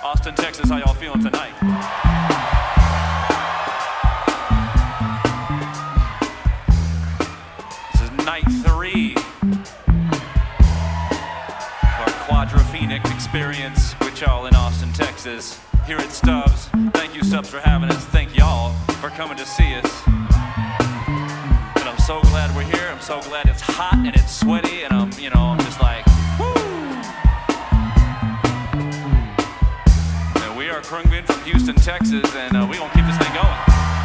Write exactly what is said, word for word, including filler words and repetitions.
Austin, Texas, how y'all feeling tonight? This is night three of our Quadrophenic experience with y'all in Austin, Texas. Here at Stubbs. Thank you, Stubbs, for having us. Thank y'all for coming to see us. And I'm so glad we're here. I'm so glad it's hot and it's sweaty, and I'm, you know, I'm just like, woo! And we are Krungman from Houston, Texas, and uh, we're gonna keep this thing going.